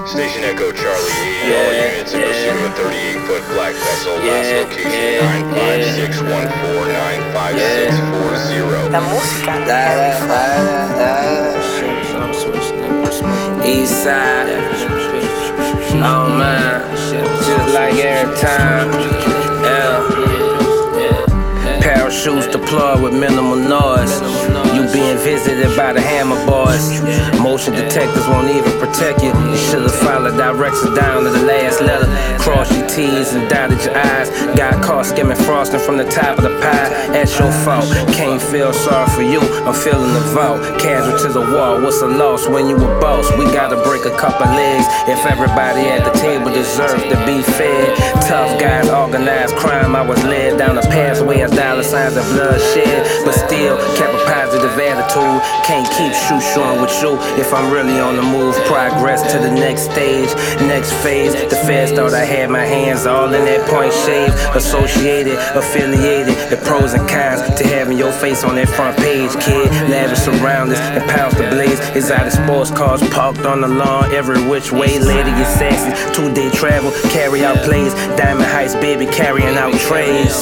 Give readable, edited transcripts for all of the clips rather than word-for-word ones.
Station Echo Charlie 80, all units in pursuit of a 38-foot black vessel. Last location 95614956440. La música. East side, oh man, just like every time. Parachutes deployed with minimal noise. You being visited by the hammer boys. Motion detectors won't even protect you. You should've followed directions down to the last letter. Cross your T's and dotted your I's. Got caught skimming frosting from the top of the pie. That's your fault. Can't feel sorry for you. I'm feeling the vault. Casual to the wall. What's a loss when you a boss? We gotta break a couple legs if everybody at the table deserves to be fed. Tough guys, organized crime. I was led down a pathway of dollar signs and bloodshed, but still kept a positive attitude. Can't keep shooting with you if I'm really on the move. Progress to the next stage, next phase. The feds thought I had my hands all in that point shade. Associated, affiliated, the pros and cons to having your face on that front page, kid. Lavish surroundings and pounds to blaze. Exotic sports cars parked on the lawn every which way. Lady is sassy, 2-day travel, carry out plays. Diamond Heights, baby, carrying out trades.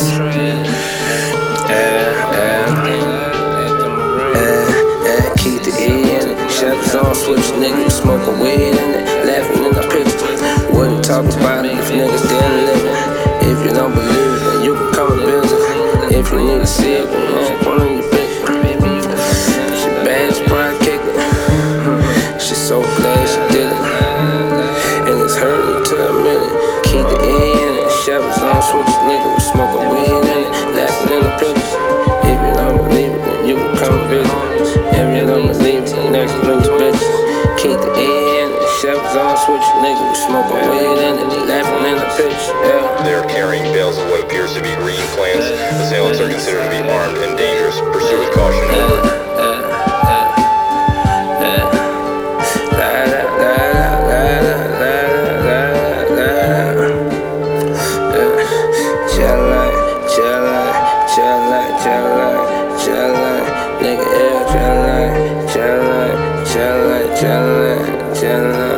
Keep the E in it. Shutters on, switch niggas, smoking weed in it. Laughing in the picture. Wouldn't talk about it if niggas didn't live it. If you don't believe it, then you can come and visit. If you need to see it, then put on your bitch. She bad, she probably kicked it. She's so glad she did it. And it's hurting to admit it. Keep the E in it. Shutters on, switch niggas, smoking weed in it. Laughing in the picture. If you don't believe it, then you can come and visit. If you don't believe it, next bring your bitches. Keep the E in it. Shutters on, switch niggas, smoking weed in it. Laughing in the picture. They're carrying bales of what appears to be green plants. Assailants are considered to be armed and dangerous. Pursue with caution. Over. Nigga, yeah, chillin'.